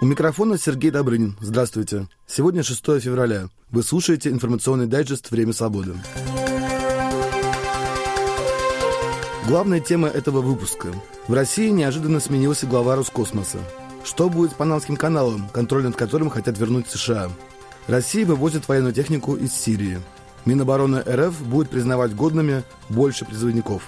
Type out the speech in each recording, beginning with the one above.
У микрофона Сергей Добрынин. Здравствуйте. Сегодня 6 февраля. Вы слушаете информационный дайджест «Время свободы». Главная тема этого выпуска. В России неожиданно сменился глава Роскосмоса. Что будет с Панамским каналом, контроль над которым хотят вернуть США? Россия вывозит военную технику из Сирии. Минобороны РФ будет признавать годными больше призывников.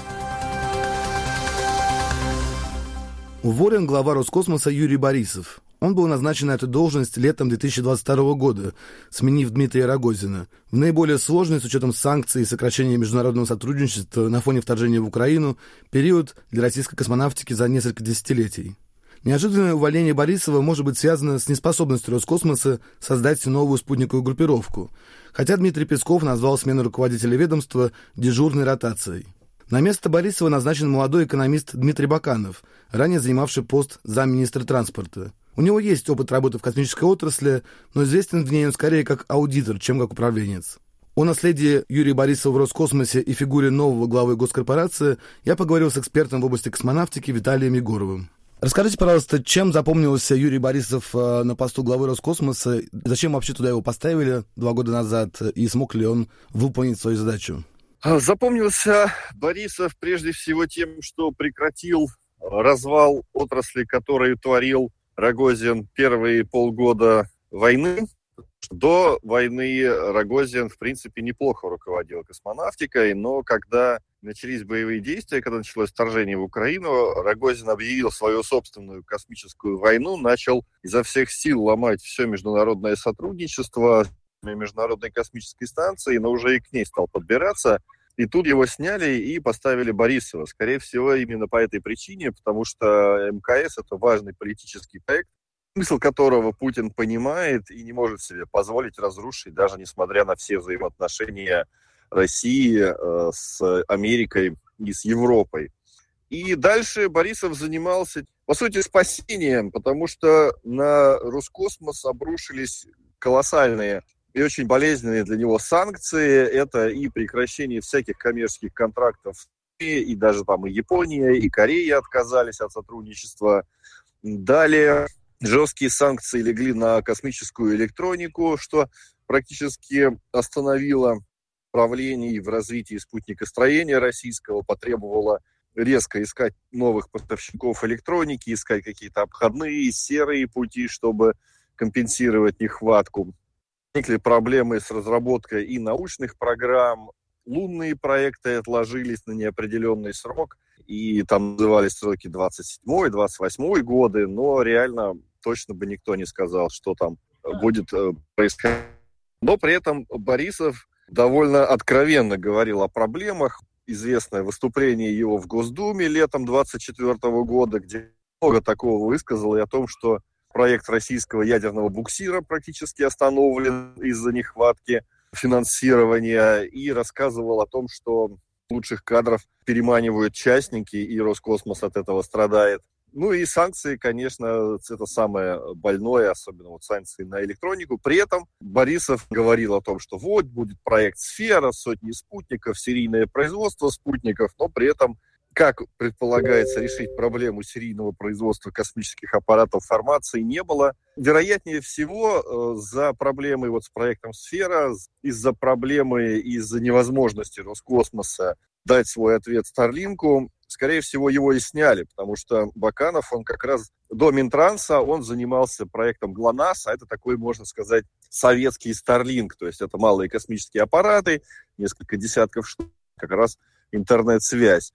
Уволен глава Роскосмоса Юрий Борисов. Он был назначен на эту должность летом 2022 года, сменив Дмитрия Рогозина. В наиболее сложный, с учетом санкций и сокращения международного сотрудничества на фоне вторжения в Украину, период для российской космонавтики за несколько десятилетий. Неожиданное увольнение Борисова может быть связано с неспособностью Роскосмоса создать новую спутниковую группировку, хотя Дмитрий Песков назвал смену руководителя ведомства дежурной ротацией. На место Борисова назначен молодой экономист Дмитрий Баканов, ранее занимавший пост замминистра транспорта. У него есть опыт работы в космической отрасли, но известен в ней он скорее как аудитор, чем как управленец. О наследии Юрия Борисова в Роскосмосе и фигуре нового главы госкорпорации я поговорил с экспертом в области космонавтики Виталием Егоровым. Расскажите, пожалуйста, чем запомнился Юрий Борисов на посту главы Роскосмоса? Зачем вообще туда его поставили 2 года назад? И смог ли он выполнить свою задачу? Запомнился Борисов прежде всего тем, что прекратил развал отрасли, который творил Рогозин первые полгода войны. До войны Рогозин, в принципе, неплохо руководил космонавтикой, но когда начались боевые действия, когда началось вторжение в Украину, Рогозин объявил свою собственную космическую войну, начал изо всех сил ломать все международное сотрудничество Международной космической станции, но уже и к ней стал подбираться. И тут его сняли и поставили Борисова. Скорее всего, именно по этой причине, потому что МКС – это важный политический проект, смысл которого Путин понимает и не может себе позволить разрушить, даже несмотря на все взаимоотношения России с Америкой и с Европой. И дальше Борисов занимался, по сути, спасением, потому что на Роскосмос обрушились колоссальные и очень болезненные для него санкции. Это и прекращение всяких коммерческих контрактов, и даже там и Япония, и Корея отказались от сотрудничества. Далее жесткие санкции легли на космическую электронику, что практически остановило направлений в развитии спутникостроения российского, потребовало резко искать новых поставщиков электроники, искать какие-то обходные, серые пути, чтобы компенсировать нехватку. Возникли проблемы с разработкой и научных программ, лунные проекты отложились на неопределенный срок, и там назывались сроки 27-й, 28-й годы, но реально точно бы никто не сказал, что там будет происходить. Но при этом Борисов довольно откровенно говорил о проблемах. Известное выступление его в Госдуме летом 2024 года, где много такого высказал и о том, что проект российского ядерного буксира практически остановлен из-за нехватки финансирования, и рассказывал о том, что лучших кадров переманивают частники, и Роскосмос от этого страдает. Ну и санкции, конечно, это самое больное, особенно вот санкции на электронику. При этом Борисов говорил о том, что вот будет проект «Сфера», сотни спутников, серийное производство спутников, но при этом, как предполагается, решить проблему серийного производства космических аппаратов формации не было. Вероятнее всего, за проблемой вот с проектом «Сфера», из-за проблемы, из-за невозможности Роскосмоса дать свой ответ Старлинку, скорее всего, его и сняли, потому что Баканов, он как раз до Минтранса, он занимался проектом ГЛОНАСС, а это такой, можно сказать, советский Старлинк, то есть это малые космические аппараты, несколько десятков штук, как раз интернет-связь.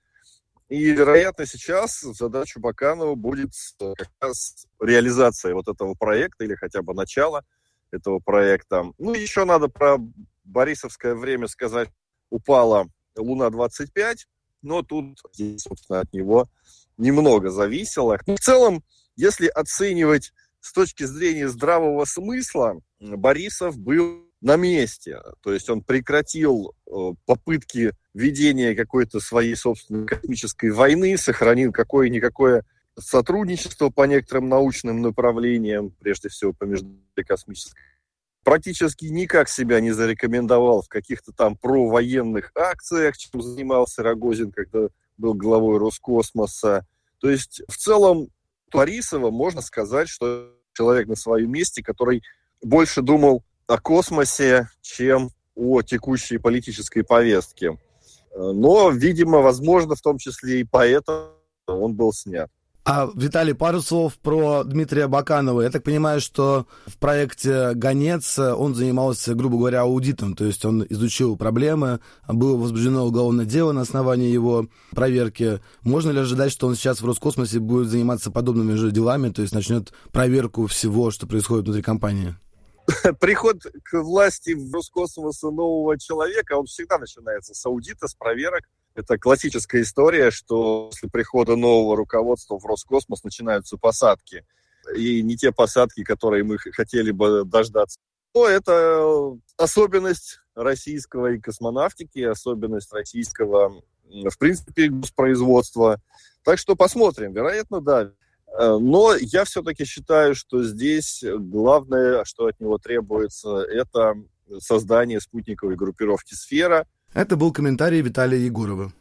И, вероятно, сейчас задача Баканова будет как раз реализация вот этого проекта или хотя бы начало этого проекта. Ну, еще надо про борисовское время сказать. Упала Луна-25, но тут, собственно, от него немного зависело. В целом, если оценивать с точки зрения здравого смысла, Борисов был на месте. То есть он прекратил попытки ведения какой-то своей собственной космической войны, сохранил какое-никакое сотрудничество по некоторым научным направлениям, прежде всего по межкосмической. Практически никак себя не зарекомендовал в каких-то там провоенных акциях, чем занимался Рогозин, когда был главой Роскосмоса. То есть в целом Борисова можно сказать, что человек на своем месте, который больше думал о космосе, чем о текущей политической повестке. Но, видимо, возможно, в том числе и поэтому он был снят. А, Виталий, пару слов про Дмитрия Баканова. Я так понимаю, что в проекте «Гонец» он занимался, грубо говоря, аудитом, то есть он изучил проблемы, было возбуждено уголовное дело на основании его проверки. Можно ли ожидать, что он сейчас в Роскосмосе будет заниматься подобными же делами, то есть начнет проверку всего, что происходит внутри компании? Приход к власти в Роскосмоса нового человека, он всегда начинается с аудита, с проверок. Это классическая история, что после прихода нового руководства в Роскосмос начинаются посадки. И не те посадки, которые мы хотели бы дождаться. Но это особенность российской космонавтики, особенность российского, в принципе, госпроизводства. Так что посмотрим. Вероятно, да. Но я все-таки считаю, что здесь главное, что от него требуется, это создание спутниковой группировки «Сфера». Это был комментарий Виталия Егорова.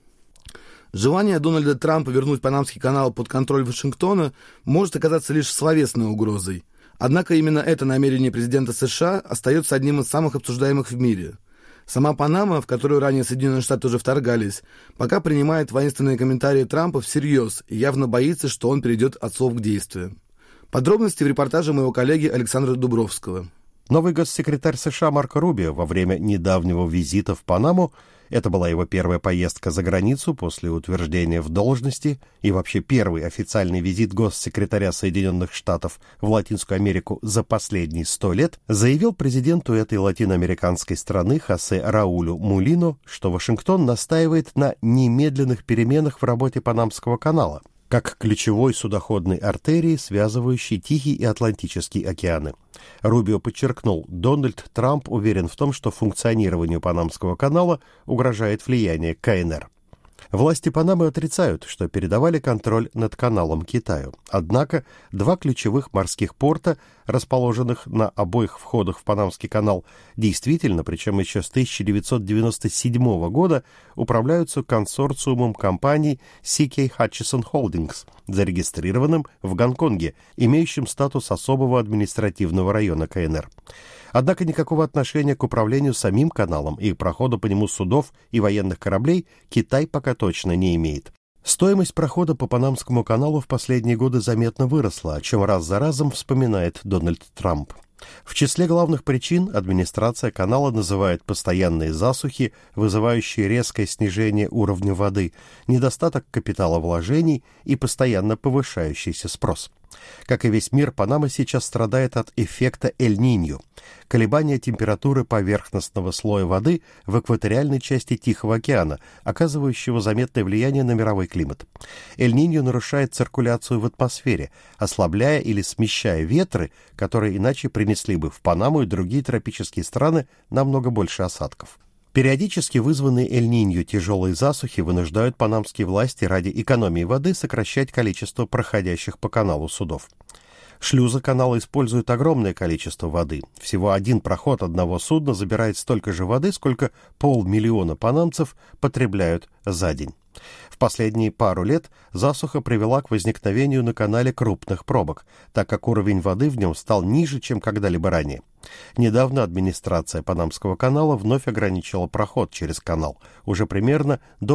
Желание Дональда Трампа вернуть Панамский канал под контроль Вашингтона может оказаться лишь словесной угрозой. Однако именно это намерение президента США остается одним из самых обсуждаемых в мире. Сама Панама, в которую ранее Соединенные Штаты уже вторгались, пока принимает воинственные комментарии Трампа всерьез и явно боится, что он перейдет от слов к действиям. Подробности в репортаже моего коллеги Александра Дубровского. Новый госсекретарь США Марко Рубио во время недавнего визита в Панаму, это была его первая поездка за границу после утверждения в должности и вообще первый официальный визит госсекретаря Соединенных Штатов в Латинскую Америку за последние 100 лет, заявил президенту этой латиноамериканской страны Хосе Раулю Мулино, что Вашингтон настаивает на немедленных переменах в работе Панамского канала, как ключевой судоходной артерии, связывающей Тихий и Атлантический океаны. Рубио подчеркнул, Дональд Трамп уверен в том, что функционированию Панамского канала угрожает влияние КНР. Власти Панамы отрицают, что передавали контроль над каналом Китаю. Однако два ключевых морских порта, расположенных на обоих входах в Панамский канал, действительно, причем еще с 1997 года, управляются консорциумом компаний CK Hutchison Holdings, зарегистрированным в Гонконге, имеющим статус особого административного района КНР. Однако никакого отношения к управлению самим каналом и проходу по нему судов и военных кораблей Китай пока точно не имеет. Стоимость прохода по Панамскому каналу в последние годы заметно выросла, о чем раз за разом вспоминает Дональд Трамп. В числе главных причин администрация канала называет постоянные засухи, вызывающие резкое снижение уровня воды, недостаток капиталовложений и постоянно повышающийся спрос. Как и весь мир, Панама сейчас страдает от эффекта Эль-Ниньо, колебания температуры поверхностного слоя воды в экваториальной части Тихого океана, оказывающего заметное влияние на мировой климат. Эль-Ниньо нарушает циркуляцию в атмосфере, ослабляя или смещая ветры, которые иначе принесли бы в Панаму и другие тропические страны намного больше осадков. Периодически вызванные Эль-Ниньо тяжелые засухи вынуждают панамские власти ради экономии воды сокращать количество проходящих по каналу судов. Шлюзы канала используют огромное количество воды. Всего один проход одного судна забирает столько же воды, сколько 500 000 панамцев потребляют за день. В последние пару лет засуха привела к возникновению на канале крупных пробок, так как уровень воды в нем стал ниже, чем когда-либо ранее. Недавно администрация Панамского канала вновь ограничила проход через канал, уже примерно до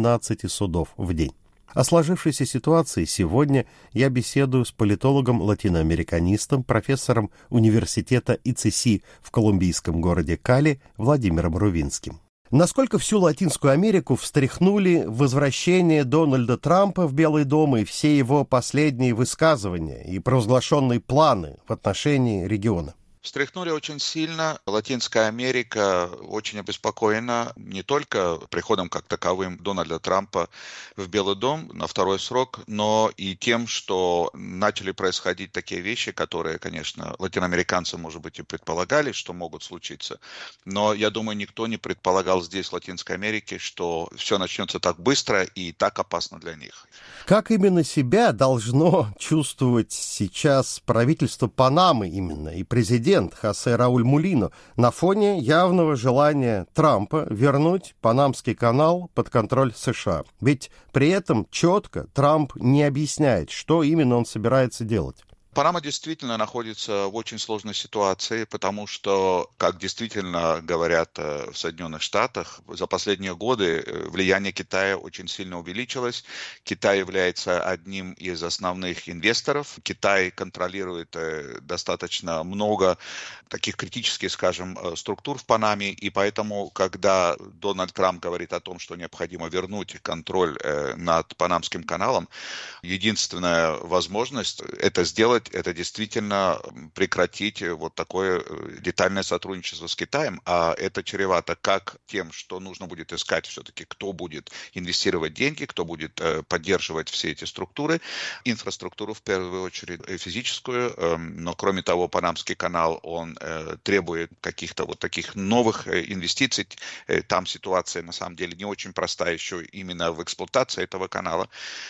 18 судов в день. О сложившейся ситуации сегодня я беседую с политологом-латиноамериканистом, профессором университета ИЦСИ в колумбийском городе Кали Владимиром Рувинским. Насколько всю Латинскую Америку встряхнули возвращение Дональда Трампа в Белый дом и все его последние высказывания и провозглашенные планы в отношении региона? Встряхнули очень сильно. Латинская Америка очень обеспокоена не только приходом как таковым Дональда Трампа в Белый дом на второй срок, но и тем, что начали происходить такие вещи, которые, конечно, латиноамериканцы, может быть, и предполагали, что могут случиться. Но, я думаю, никто не предполагал здесь, в Латинской Америке, что все начнется так быстро и так опасно для них. Как именно себя должно чувствовать сейчас правительство Панамы именно и президент Хосе Рауль Мулино на фоне явного желания Трампа вернуть Панамский канал под контроль США? Ведь при этом четко Трамп не объясняет, что именно он собирается делать. Панама действительно находится в очень сложной ситуации, потому что, как действительно говорят в Соединенных Штатах, за последние годы влияние Китая очень сильно увеличилось. Китай является одним из основных инвесторов. Китай контролирует достаточно много таких критических, скажем, структур в Панаме, и поэтому, когда Дональд Трамп говорит о том, что необходимо вернуть контроль над Панамским каналом, единственная возможность это сделать, это действительно прекратить вот такое детальное сотрудничество с Китаем, а это чревато как тем, что нужно будет искать все-таки, кто будет инвестировать деньги, кто будет поддерживать все эти структуры, инфраструктуру в первую очередь физическую, но кроме того, Панамский канал, он требует каких-то вот таких новых инвестиций, там ситуация на самом деле не очень простая еще именно в эксплуатации этого канала,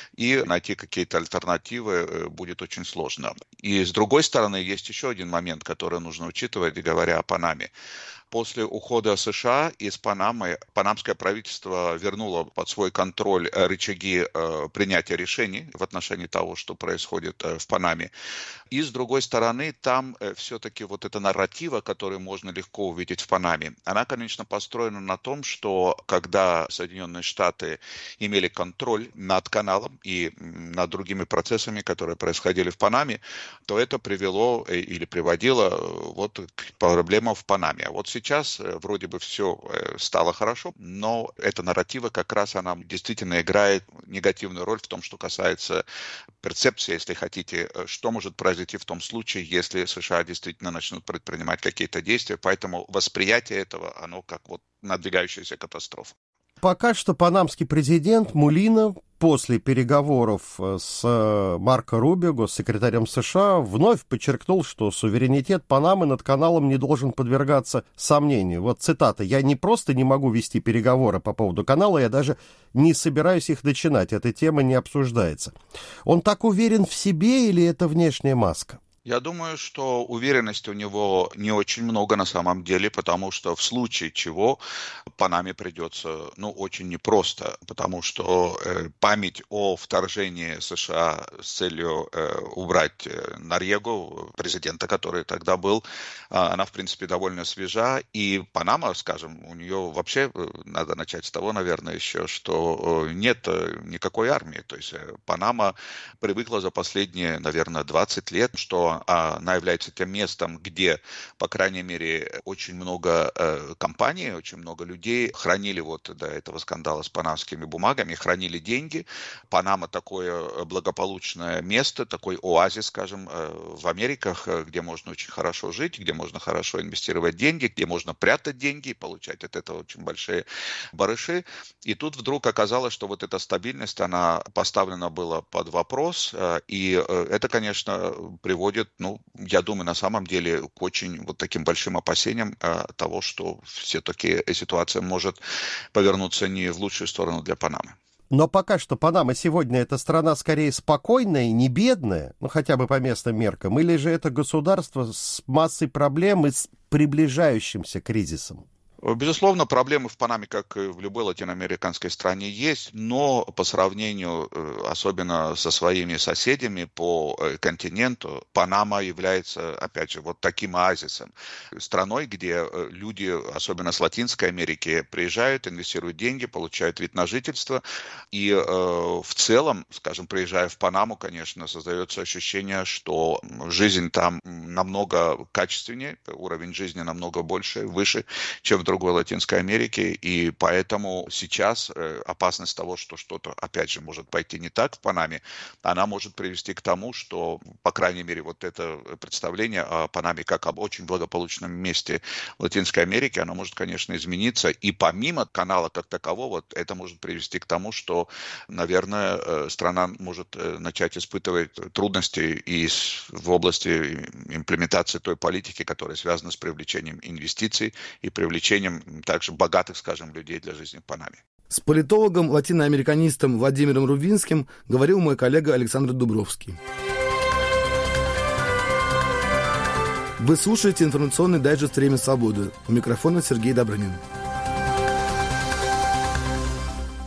и найти какие-то альтернативы будет очень сложно. И с другой стороны, есть еще один момент, который нужно учитывать, говоря о Панаме. После ухода США из Панамы, панамское правительство вернуло под свой контроль рычаги принятия решений в отношении того, что происходит в Панаме. И, с другой стороны, там все-таки вот эта нарратива, которую можно легко увидеть в Панаме, она, конечно, построена на том, что когда Соединенные Штаты имели контроль над каналом и над другими процессами, которые происходили в Панаме, то это привело или приводило вот к проблемам в Панаме. А вот сейчас вроде бы все стало хорошо, но эта нарратива как раз она действительно играет негативную роль в том, что касается перцепции, если хотите, что может произойти в том случае, если США действительно начнут предпринимать какие-то действия. Поэтому восприятие этого, оно как вот надвигающаяся катастрофа. Пока что панамский президент Молино после переговоров с Марко Рубио, госсекретарем США, вновь подчеркнул, что суверенитет Панамы над каналом не должен подвергаться сомнению. Вот цитата: «Я не просто не могу вести переговоры по поводу канала, я даже не собираюсь их начинать, эта тема не обсуждается». Он так уверен в себе или это внешняя маска? Я думаю, что уверенности у него не очень много на самом деле, потому что в случае чего Панаме придется, очень непросто, потому что память о вторжении США с целью убрать Нориегу, президента, который тогда был, она, в принципе, довольно свежа, и Панама, скажем, у нее вообще, надо начать с того, наверное, еще, что нет никакой армии, то есть Панама привыкла за последние, наверное, 20 лет, что она является тем местом, где, по крайней мере, очень много компаний, очень много людей хранили вот до этого скандала с панамскими бумагами, хранили деньги. Панама такое благополучное место, такой оазис, скажем, в Америках, где можно очень хорошо жить, где можно хорошо инвестировать деньги, где можно прятать деньги и получать от этого очень большие барыши. И тут вдруг оказалось, что вот эта стабильность, она поставлена была под вопрос, и это, конечно, приводит, я думаю, на самом деле к очень вот таким большим опасениям того, что все-таки ситуация может повернуться не в лучшую сторону для Панамы. Но пока что Панама сегодня это страна скорее спокойная, не бедная, хотя бы по местным меркам, или же это государство с массой проблем и с приближающимся кризисом? Безусловно, проблемы в Панаме, как и в любой латиноамериканской стране, есть, но по сравнению, особенно со своими соседями по континенту, Панама является, опять же, вот таким оазисом. Страной, где люди, особенно с Латинской Америки, приезжают, инвестируют деньги, получают вид на жительство. И в целом, скажем, приезжая в Панаму, конечно, создается ощущение, что жизнь там намного качественнее, уровень жизни намного больше, выше, чем в другой Латинской Америке, и поэтому сейчас опасность того, что что-то, опять же, может пойти не так в Панаме, она может привести к тому, что, по крайней мере, вот это представление о Панаме как об очень благополучном месте Латинской Америки, оно может, конечно, измениться, и помимо канала как такового, это может привести к тому, что, наверное, страна может начать испытывать трудности и в области имплементации той политики, которая связана с привлечением инвестиций и привлечением также богатых, скажем, людей для жизни в Панаме. С политологом, латиноамериканистом Владимиром Рувинским говорил мой коллега Александр Дубровский. Вы слушаете информационный дайджест «Время свободы». У микрофона Сергей Добрынин. В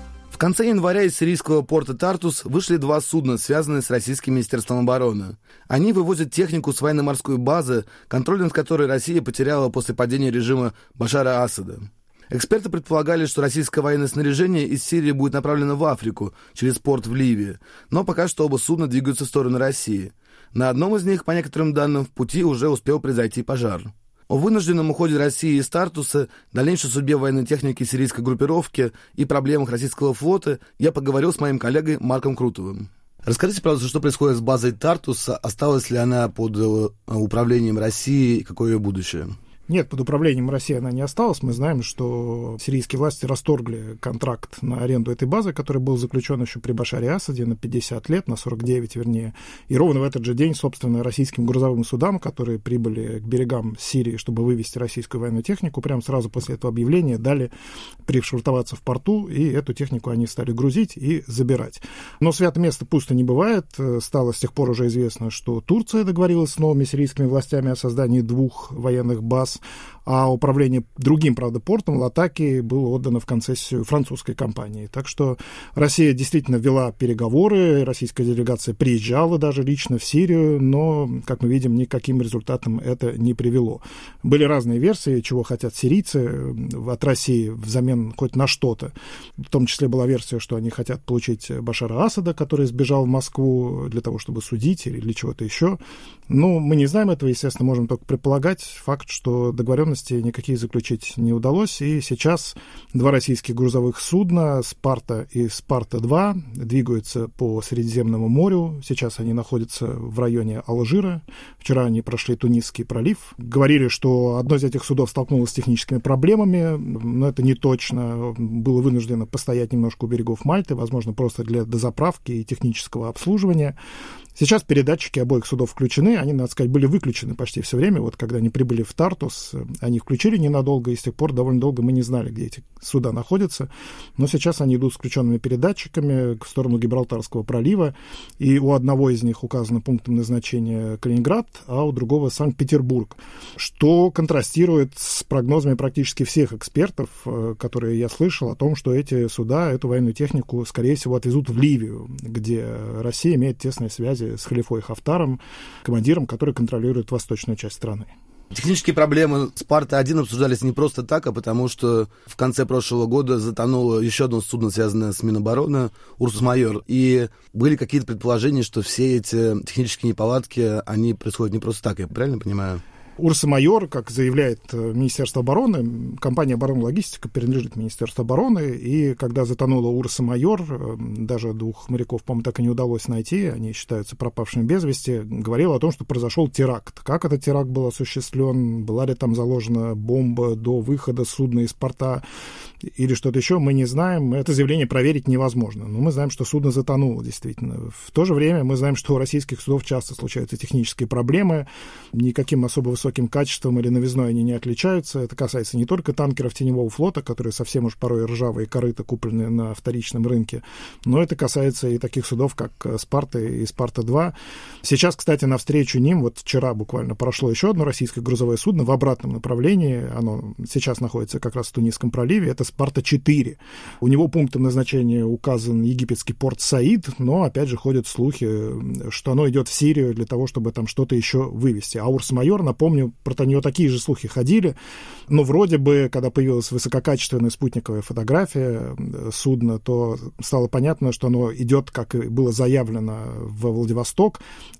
В конце января из сирийского порта Тартус вышли 2 судна, связанные с российским министерством обороны. Они вывозят технику с военно-морской базы, контроль над которой Россия потеряла после падения режима Башара Асада. Эксперты предполагали, что российское военное снаряжение из Сирии будет направлено в Африку через порт в Ливии, но пока что оба судна двигаются в сторону России. На одном из них, по некоторым данным, в пути уже успел произойти пожар. О вынужденном уходе России из Тартуса, дальнейшей судьбе военной техники сирийской группировки и проблемах российского флота я поговорил с моим коллегой Марком Крутовым. Расскажите, пожалуйста, что происходит с базой Тартуса, осталась ли она под управлением России и какое ее будущее? Нет, под управлением России она не осталась. Мы знаем, что сирийские власти расторгли контракт на аренду этой базы, который был заключен еще при Башаре Асаде на 50 лет, на 49 вернее. И ровно в этот же день, собственно, российским грузовым судам, которые прибыли к берегам Сирии, чтобы вывести российскую военную технику, прямо сразу после этого объявления дали пришвартоваться в порту, и эту технику они стали грузить и забирать. Но святое место пусто не бывает. Стало с тех пор уже известно, что Турция договорилась с новыми сирийскими властями о создании 2 военных баз, а управление другим, правда, портом Латакии было отдано в концессию французской компании. Так что Россия действительно вела переговоры, российская делегация приезжала даже лично в Сирию, но, как мы видим, никаким результатом это не привело. Были разные версии, чего хотят сирийцы от России взамен хоть на что-то. В том числе была версия, что они хотят получить Башара Асада, который сбежал в Москву для того, чтобы судить или для чего-то еще. Но мы не знаем этого, естественно, можем только предполагать. Факт, что договоренности никакие заключить не удалось, и сейчас 2 российских грузовых судна, «Спарта» и «Спарта-2», двигаются по Средиземному морю. Сейчас они находятся в районе Алжира. Вчера они прошли Тунисский пролив. Говорили, что одно из этих судов столкнулось с техническими проблемами, но это не точно. Было вынуждено постоять немножко у берегов Мальты, возможно, просто для дозаправки и технического обслуживания. Сейчас передатчики обоих судов включены, они, надо сказать, были выключены почти все время. Вот когда они прибыли в Тартус, они включили ненадолго, и с тех пор довольно долго мы не знали, где эти суда находятся. Но сейчас они идут с включенными передатчиками в сторону Гибралтарского пролива, и у одного из них указано пунктом назначения Калининград, а у другого Санкт-Петербург, что контрастирует с прогнозами практически всех экспертов, которые я слышал, о том, что эти суда, эту военную технику, скорее всего, отвезут в Ливию, где Россия имеет тесные связи с халифой Хафтаром, командиром, который контролирует восточную часть страны. Технические проблемы «Спарта-1» обсуждались не просто так, а потому что в конце прошлого года затонуло еще одно судно, связанное с Минобороны, «Урсус Майор», и были какие-то предположения, что все эти технические неполадки, они происходят не просто так, я правильно понимаю? Урса Майор, как заявляет Министерство обороны, компания «Оборонлогистика» принадлежит Министерству обороны, и когда затонула Урса Майор, даже 2 моряков, по-моему, так и не удалось найти, они считаются пропавшими без вести, говорила о том, что произошел теракт. Как этот теракт был осуществлен, была ли там заложена бомба до выхода судна из порта или что-то еще, мы не знаем. Это заявление проверить невозможно. Но мы знаем, что судно затонуло, действительно. В то же время мы знаем, что у российских судов часто случаются технические проблемы, никаким особо высоким качеством или новизной они не отличаются. Это касается не только танкеров теневого флота, которые совсем уж порой ржавые корыта, купленные на вторичном рынке, но это касается и таких судов, как «Спарта» и «Спарта-2». Сейчас, кстати, навстречу ним, вот вчера буквально прошло еще одно российское грузовое судно в обратном направлении. Оно сейчас находится как раз в Тунисском проливе. Это «Спарта-4». У него пунктом назначения указан египетский порт Саид, но, опять же, ходят слухи, что оно идет в Сирию для того, чтобы там что-то еще вывести. А Урса-Майор, напомню, про нее такие же слухи ходили, но вроде бы, когда появилась высококачественная спутниковая фотография судна, то стало понятно, что оно идет, как и было заявлено, во Владивосток,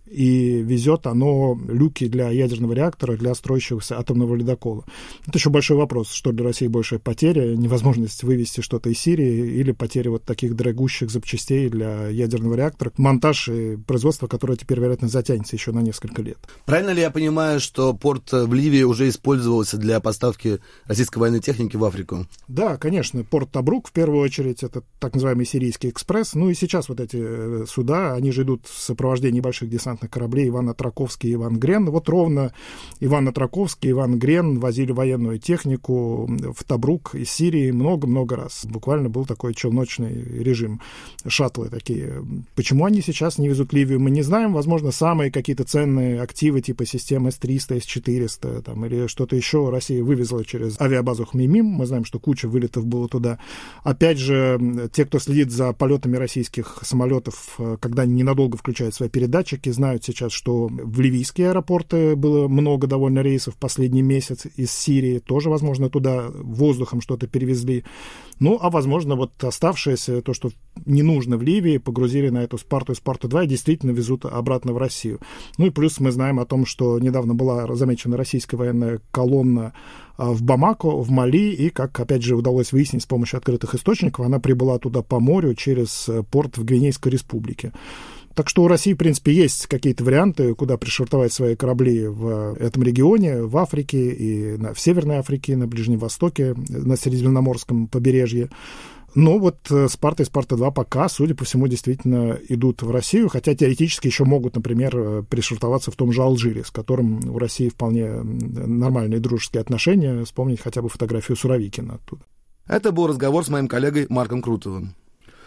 и везет оно люки для ядерного реактора, для строящегося атомного ледокола. Это еще большой вопрос, что для России большая потеря, невозможность вывести что-то из Сирии или потеря вот таких дорогущих запчастей для ядерного реактора, монтаж и производство, которое теперь, вероятно, затянется еще на несколько лет. Правильно ли я понимаю, что порт в Ливии уже использовался для поставки российской военной техники в Африку? Да, конечно, порт Табрук, в первую очередь, это так называемый Сирийский экспресс. Ну и сейчас вот эти суда, они же идут в сопровождении больших десантных десантных кораблей Иван Отраковский и Иван Грен. Вот ровно Иван Отраковский и Иван Грен возили военную технику в Табрук из Сирии много-много раз. Буквально был такой челночный режим, шаттлы такие. Почему они сейчас не везут Ливию, мы не знаем. Возможно, самые какие-то ценные активы типа системы С-300, С-400 там, или что-то еще Россия вывезла через авиабазу Хмеймим. Мы знаем, что куча вылетов было туда. Опять же, те, кто следит за полетами российских самолетов, когда они ненадолго включают свои передатчики, знают сейчас, что в ливийские аэропорты было много довольно рейсов последний месяц из Сирии. Тоже, возможно, туда воздухом что-то перевезли. Ну, а, возможно, вот оставшееся, то, что не нужно в Ливии, погрузили на эту Спарту и Спарту-2 и действительно везут обратно в Россию. Ну и плюс мы знаем о том, что недавно была замечена российская военная колонна в Бамако, в Мали, и, как, опять же, удалось выяснить с помощью открытых источников, она прибыла туда по морю через порт в Гвинейской республике. Так что у России, в принципе, есть какие-то варианты, куда пришвартовать свои корабли в этом регионе, в Африке и в Северной Африке, на Ближнем Востоке, на Средиземноморском побережье. Но вот Спарта и Спарта-2 пока, судя по всему, действительно идут в Россию, хотя теоретически еще могут, например, пришвартоваться в том же Алжире, с которым у России вполне нормальные дружеские отношения. Вспомнить хотя бы фотографию Суровикина оттуда. Это был разговор с моим коллегой Марком Крутовым.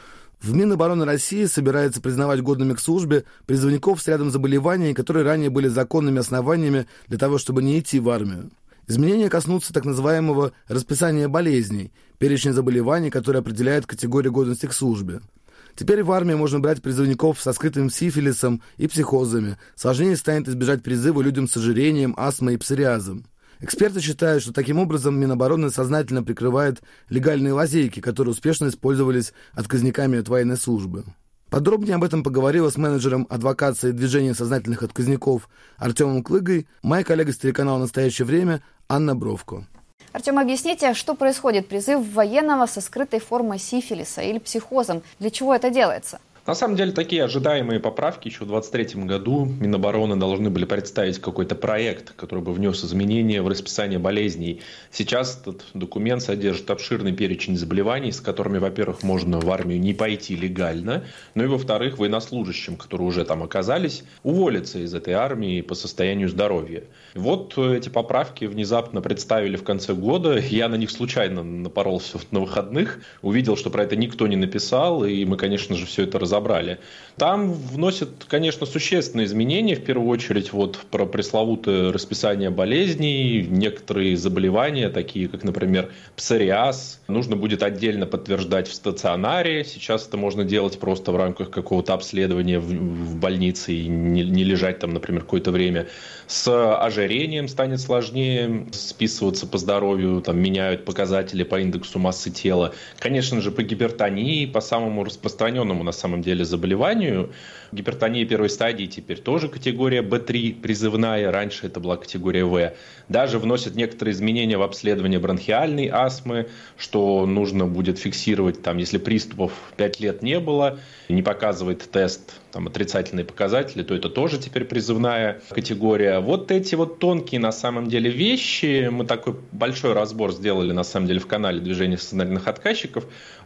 В Минобороны России собирается признавать годными к службе призывников с рядом заболеваний, которые ранее были законными основаниями для того, чтобы не идти в армию. Изменения коснутся так называемого расписания болезней, перечня заболеваний, который определяет категорию годности к службе. Теперь в армии можно брать призывников со скрытым сифилисом и психозами. Сложнее станет избежать призыва людям с ожирением, астмой и псориазом. Эксперты считают, что таким образом Минобороны сознательно прикрывает легальные лазейки, которые успешно использовались отказниками от военной службы. Подробнее об этом поговорила с менеджером адвокации движения сознательных отказников Артемом Клыгой моя коллега с телеканала «Настоящее время» Анна Бровко. Артем, объясните, что происходит? Призыв военного со скрытой формой сифилиса или психозом. Для чего это делается? На самом деле, такие ожидаемые поправки еще в 2023 году Минобороны должны были представить какой-то проект, который бы внес изменения в расписание болезней. Сейчас этот документ содержит обширный перечень заболеваний, с которыми, во-первых, можно в армию не пойти легально, но и, во-вторых, военнослужащим, которые уже там оказались, уволиться из этой армии по состоянию здоровья. Вот эти поправки внезапно представили в конце года. Я на них случайно напоролся на выходных, увидел, что про это никто не написал, и мы, конечно же, все это разобрали. Там вносят, конечно, существенные изменения, в первую очередь вот про пресловутое расписание болезней, некоторые заболевания, такие как, например, псориаз, нужно будет отдельно подтверждать в стационаре, сейчас это можно делать просто в рамках какого-то обследования в больнице и не лежать там, например, какое-то время. С ожирением станет сложнее списываться по здоровью, там меняют показатели по индексу массы тела. Конечно же, по гипертонии, по самому распространенному на самом деле заболеванию. Гипертония первой стадии теперь тоже категория B3 призывная, раньше это была категория В. Даже вносят некоторые изменения в обследование бронхиальной астмы, что нужно будет фиксировать, там, если приступов 5 лет не было, не показывает тест там, отрицательные показатели, то это тоже теперь призывная категория. Вот эти вот тонкие на самом деле вещи, мы такой большой разбор сделали на самом деле в канале Движения сознательных отказчиков,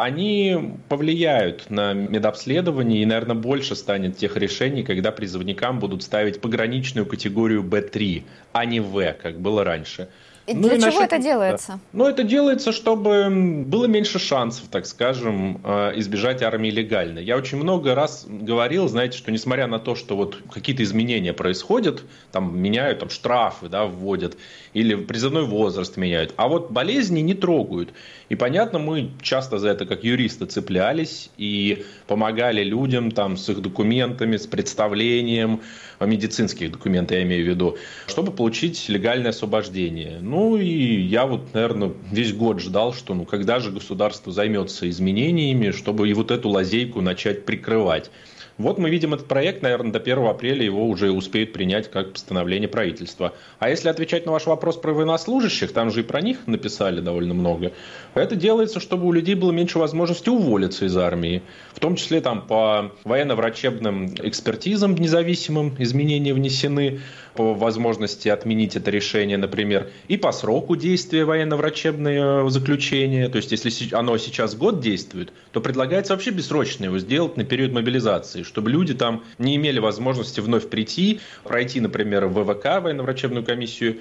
они повлияют на медобследование и, наверное, больше станет тех решений, когда призывникам будут ставить пограничную категорию B3, а не В, как было раньше. И для чего это делается? Ну, это делается, чтобы было меньше шансов, так скажем, избежать армии легально. Я очень много раз говорил, знаете, что несмотря на то, что вот какие-то изменения происходят, там меняют там, штрафы, да, вводят, или призывной возраст меняют, а вот болезни не трогают. И понятно, мы часто за это как юристы цеплялись и помогали людям там, с их документами, с представлением, медицинских документов я имею в виду, чтобы получить легальное освобождение. Ну и я вот, наверное, весь год ждал, что ну когда же государство займется изменениями, чтобы и вот эту лазейку начать прикрывать. Вот мы видим этот проект, наверное, до 1 апреля его уже успеют принять как постановление правительства. А если отвечать на ваш вопрос про военнослужащих, там же и про них написали довольно много, это делается, чтобы у людей было меньше возможности уволиться из армии. В том числе там по военно-врачебным экспертизам независимым изменения внесены. по возможности отменить это решение, например, и по сроку действия военно-врачебного заключения. То есть, если оно сейчас год действует, то предлагается вообще бессрочно его сделать на период мобилизации, чтобы люди там не имели возможности вновь прийти, пройти, например, в ВВК, военно-врачебную комиссию,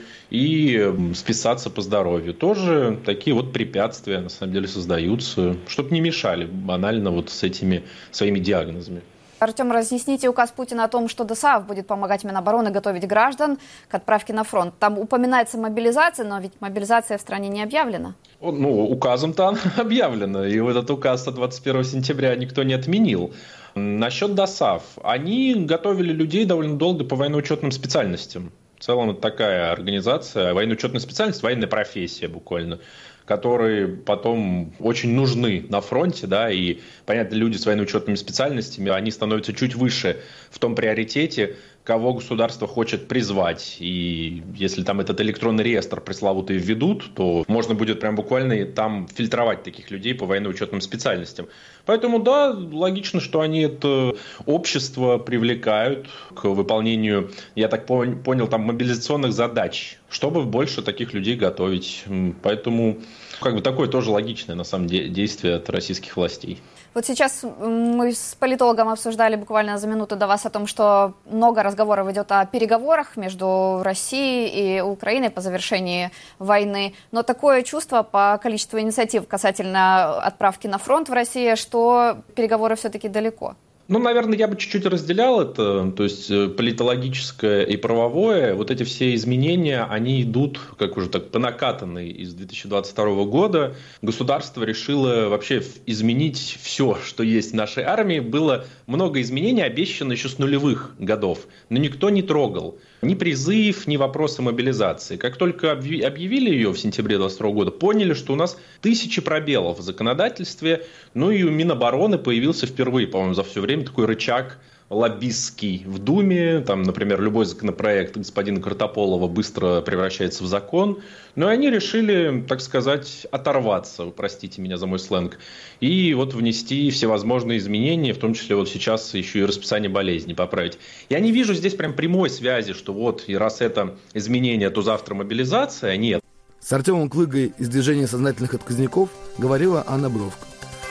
и списаться по здоровью. Тоже такие вот препятствия, на самом деле, создаются, чтобы не мешали банально вот с этими своими диагнозами. Артем, разъясните указ Путина о том, что ДОСААФ будет помогать Минобороны готовить граждан к отправке на фронт. Там упоминается мобилизация, но ведь мобилизация в стране не объявлена. Ну, указом-то она объявлена, и этот указ от 21 сентября никто не отменил. Насчет ДОСААФ. Они готовили людей довольно долго по военно-учетным специальностям. В целом это такая организация, военно-учетная специальность, военная профессия буквально, которые потом очень нужны на фронте, да, и, понятно, люди с военно-учетными специальностями, они становятся чуть выше в том приоритете, кого государство хочет призвать. И если там этот электронный реестр пресловутый введут, то можно будет прям буквально там фильтровать таких людей по военно-учетным специальностям. Поэтому, да, логично, что они это общество привлекают к выполнению, я так понял, там мобилизационных задач, чтобы больше таких людей готовить. Поэтому как бы такое тоже логичное, на самом деле, действие от российских властей. Вот сейчас мы с политологом обсуждали буквально за минуту до вас о том, что много разговоров идет о переговорах между Россией и Украиной по завершении войны. Но такое чувство по количеству инициатив касательно отправки на фронт в России, что переговоры все-таки далеко. Ну, наверное, я бы чуть-чуть разделял это, то есть политологическое и правовое, вот эти все изменения, они идут, как уже так, по накатанной из 2022 года. Государство решило вообще изменить все, что есть в нашей армии. Было много изменений, обещано еще с нулевых годов, но никто не трогал. Ни призыв, ни вопросы мобилизации. Как только объявили ее в сентябре 2022 года, поняли, что у нас тысячи пробелов в законодательстве. Ну и у Минобороны появился впервые, по-моему, за все время такой рычаг лоббистский в Думе. Там, например, любой законопроект господина Картополова быстро превращается в закон. Но они решили, так сказать, оторваться, простите меня за мой сленг, и вот внести всевозможные изменения, в том числе вот сейчас еще и расписание болезней поправить. Я не вижу здесь прям прямой связи, что вот и раз это изменение, то завтра мобилизация. Нет. С Артемом Клыгой из движения сознательных отказников говорила Анна Бровко.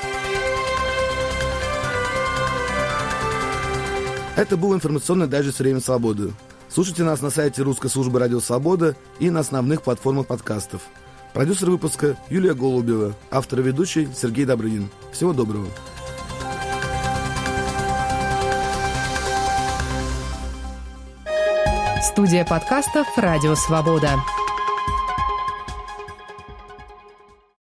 Это был информационный дайджест «Время свободы». Слушайте нас на сайте русской службы «Радио Свобода» и на основных платформах подкастов. Продюсер выпуска Юлия Голубева, автор и ведущий Сергей Добрынин. Всего доброго. Студия подкастов «Радио Свобода».